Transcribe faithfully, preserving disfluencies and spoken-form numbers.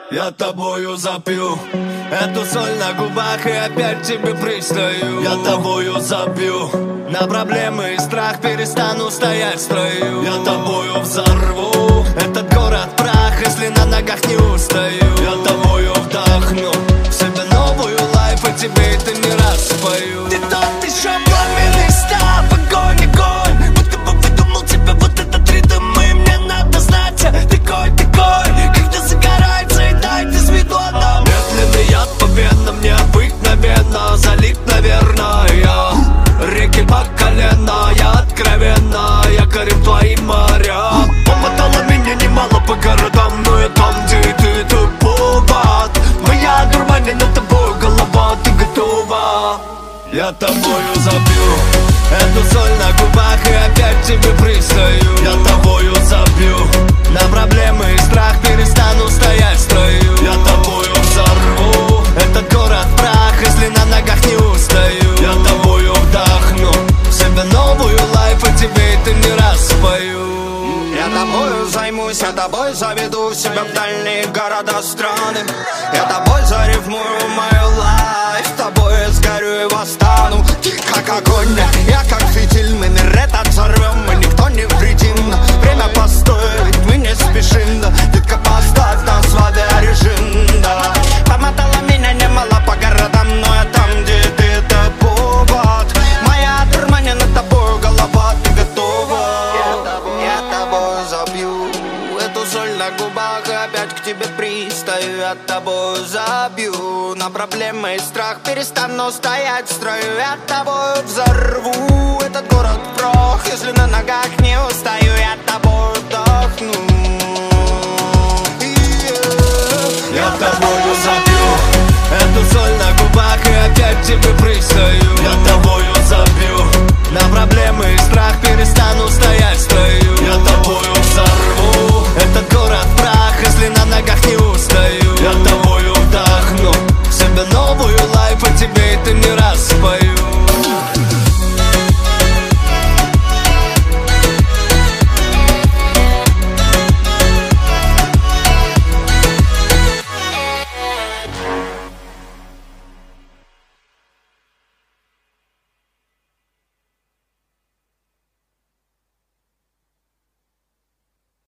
Я тобою запью эту соль на губах и опять тебе пристаю. Я тобою забью на проблемы и страх, перестану стоять в строю. Я тобою взорву этот город прах, если на ногах не устаю. Я тобою вдохну в себя новую лайф, и тебе это не раз спою. Ты тот еще пламенный став, огонь, огонь. Будто бы выдумал тебе вот этот ритм, и мне надо знать, такой, такой, когда загорается и тает из виду одна. Медленный яд по венам, необыкновенно залит, наверное. Реки по колено, я откровенно якорем твоим морям. Помотала меня немало по городам, но я там, где ты, это повод. Моя дурманена тобой голова, ты готова? Я тобою забью эту соль на губах и опять тебе пристаю. Я тобою забью на проблемы и страх, перестану стоять в строю. Я тобою взорву этот город в прах, если на ногах не устаю. Я тобою вдохну в себя новую лайф, и тебе это не раз спою. Я тобою займусь, я тобой заведу себя в дальние города, страны. Я тобой зарифмую мою лайф, тобой я сгорю и восстану. Ты как огонь, я как фитиль, мы мир этот взорвем, и никто не вредим. Время постоит, мы не спешим, да. Детка, поставь нас в авиарежим, да. Помотала меня немало по городам, но я там, где ты, это повод. Моя дурманена тобой голова, ты готова? Я тобой забью эту соль на губах, и опять к тебе пристаю. Я тобой забью на проблемы и страх, перестану стоять в строю. Я тобой взорву этот город в прах, если на ногах не устаю. Я тобой вдохну